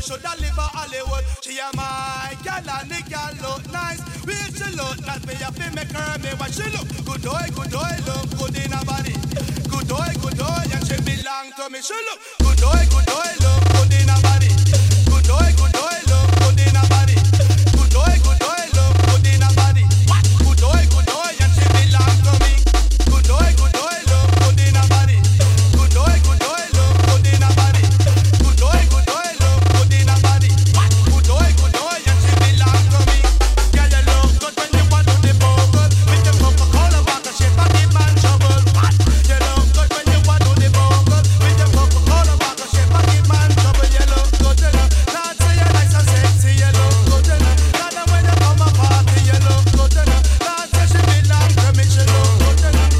she shoulda live a Hollywood. She a my gal and the gal look nice. Where she look, not me a fi make her me what she look. Good boy, look good in her body. Good boy, and she belong to me. She look good boy, look good in her body. Good boy, look good in her body. Good boy, look good in her body. Good boy, and she belong to me. Good boy, look good in her body. Good boy, look good in her body. Good boy, look good in her body. Good boy, and she belong to me. Yeah, you look good when you want to the vocal. With the Coca-Cola vodka, she back it man trouble. You look good when you want to the vocal. With the Coca-Cola vodka, she back it man trouble. You look good, you know. Not say you're nice and sexy, you look good, you know. Not that when you come a party, you look good, you know. Not say she belong to me, she look good, you know.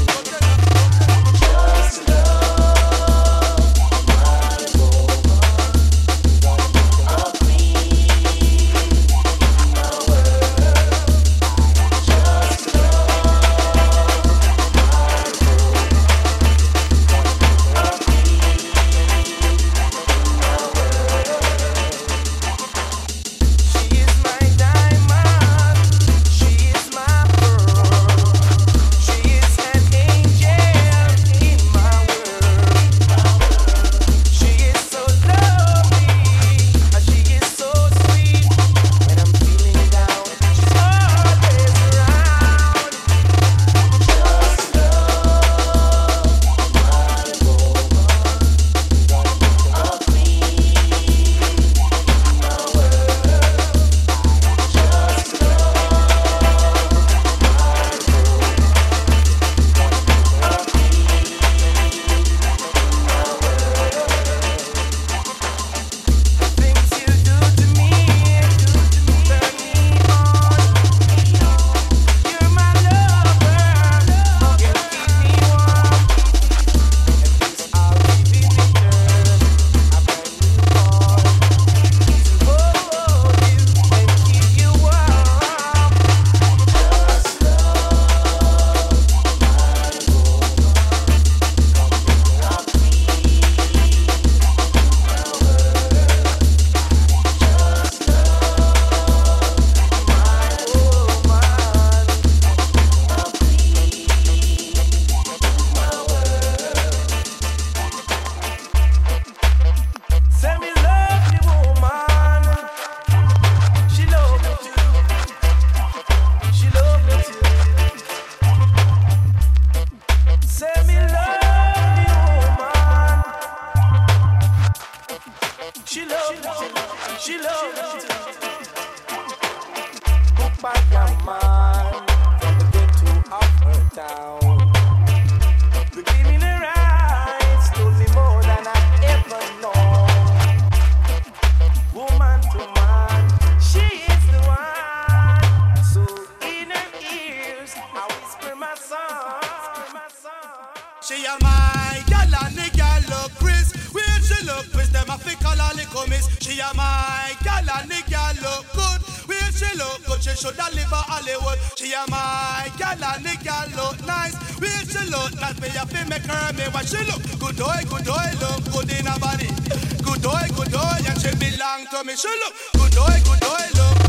Just love. She a my gal and the gal look Chris. Where she look Chris, them a fi call her little miss. She a my gal and the gal look good. Where she look good, she shoulda live a Hollywood. She a my gal and the gal look nice. Where she look, not me a fi make her me what she look. Good boy, look good in her body. Good boy, and she belong to me. She look good boy, look